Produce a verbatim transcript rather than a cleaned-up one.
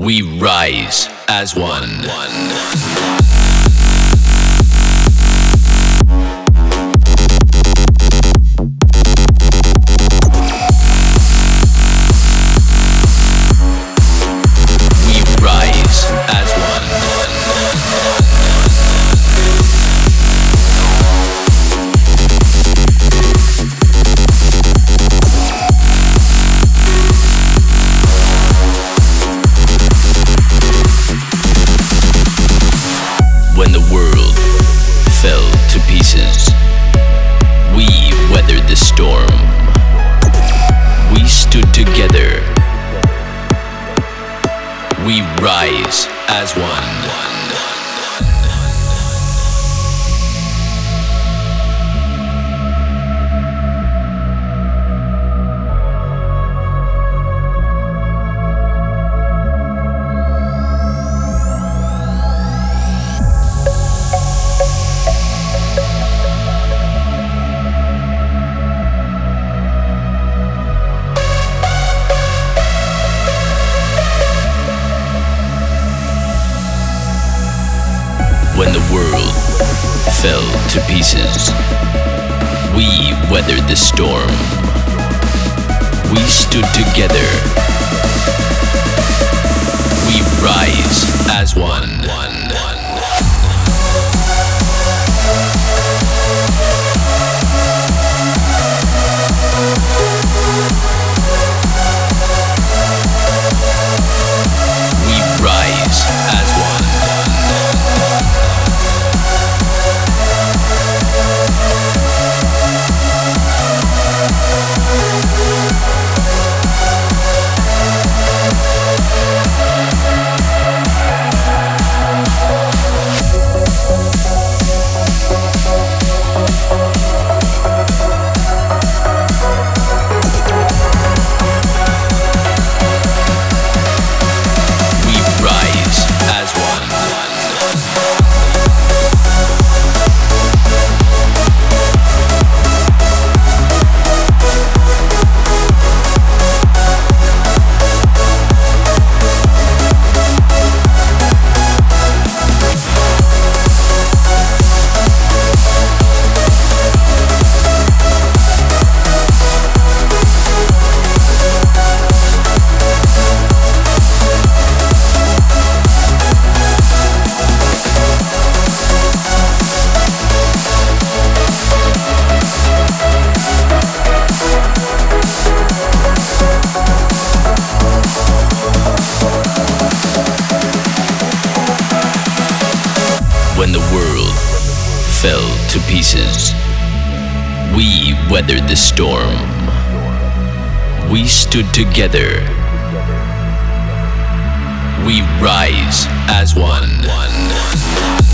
We rise as one. When the world fell to pieces, we weathered the storm. We stood together. We rise as one. When the world fell to pieces, we weathered the storm. We stood together. We rise as one. We rise as one. When the world fell to pieces, we weathered the storm. We stood together. We rise as one.